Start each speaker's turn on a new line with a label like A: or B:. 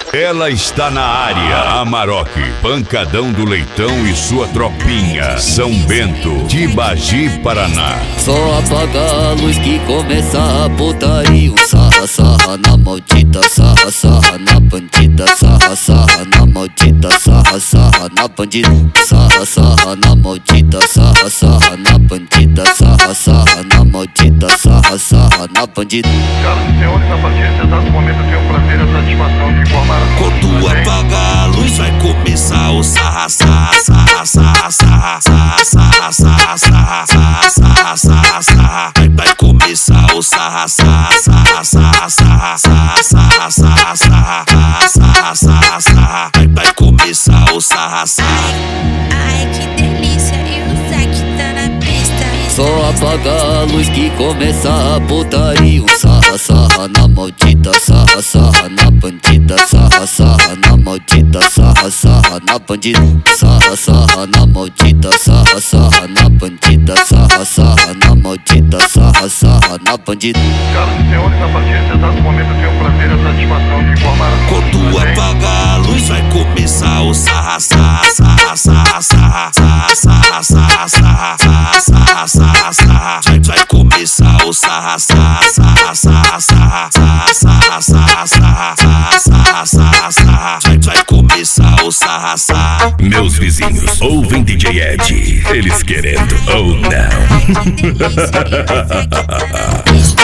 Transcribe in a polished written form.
A: Ela está na área. Amarok, Pancadão do Leitão e sua tropinha. São Bento, Tibagi, Paraná.
B: Só apaga a luz que começa a putaria. Sarra, sarra na maldita, sarra, sarra na bandida. Sarra, sarra na maldita, sarra, sarra na bandida. Sarra, sarra na maldita, sarra, sarra na bandida. Sarra, sarra na maldita, sarra, sarra na bandida.
C: Senhoras e senhores, a partir desse exato momento eu tenho o prazer e a satisfação de informar a
D: quando apagar a luz vai começar o sarra, sarra, sarra, sarra, sarra, sarra, sarra, sarra, sarra, sarra, sarra. Vai começar o sarra, sarra, sarra, sarra, sarra, sarra, sarra, sarra, sarra, sarra, sarra. Vai começar o sarra, sarra.
E: Ai, que delícia, e o Zack tá na pista.
B: Só apaga a luz que começa a putaria. Sarra, sarra na maldita, sarra, sarra na bandida. Sarra, sarra na maldita, sarra, sarra na bandida. Sarra, sarra na maldita, sarra, sarra na bandida. Sarra, sarra na maldita, sarra, sarra na bandida.
C: Senhoras e senhores, a partir desse exato momento eu tenho o prazer e a satisfação de informar a
D: quando apagar a luz vai começar o sarra, sarra, sarra, sarra, sarra, sarra, sarra, sarra, sarra, sarra, sarra. Vai começar o sarra, sarra, sarra, sarra, sarra, sarra, sarra, sarra, sarra, sarra, sarra. Vai começar o sarra, sarra.
A: Meus vizinhos ouvem DJ Ed, eles querendo ou não.